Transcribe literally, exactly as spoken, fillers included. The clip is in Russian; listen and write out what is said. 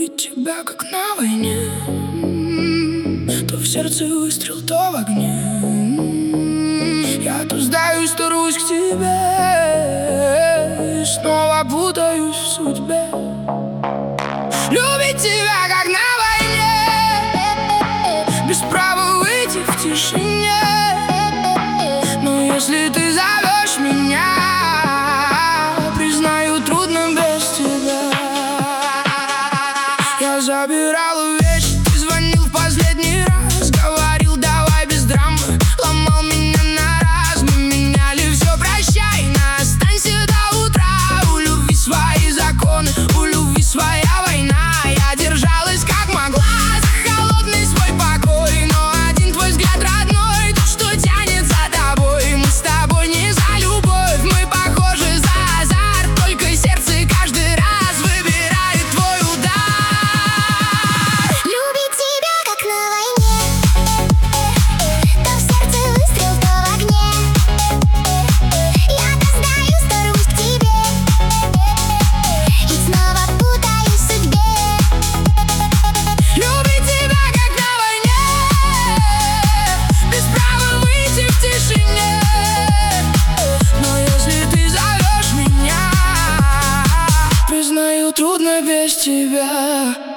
любить тебя, как на войне. То в сердце выстрел, то в огне. Я то сдаюсь, то рвусь к тебе, и снова путаюсь в судьбе. Любить тебя, как на войне, без права выйти в тишине. Но если ты зовешь меня, признаю, трудно без тебя. Я забирала вещи, ты звонил в последний раз, говорил, давай без драмы, ломал меня на раз. Мы меняли все, прощай, но останься до утра. У любви свои законы, у любви своя война. Я держалась как могла за холодный свой покой, но один твой взгляд родной, то, что тянет за тобой. Мы с тобой не за любовь, мы похожи за азарт, только сердце каждый раз выбирает твой удар. Любить тебя, как на войне, то в сердце выстрел, то в огне. Я то сдаюсь, то рвусь к тебе, и снова путаюсь в судьбе. Любить тебя, как на войне, без права выйти в тишине. Но если ты зовешь меня, признаю, трудно без тебя.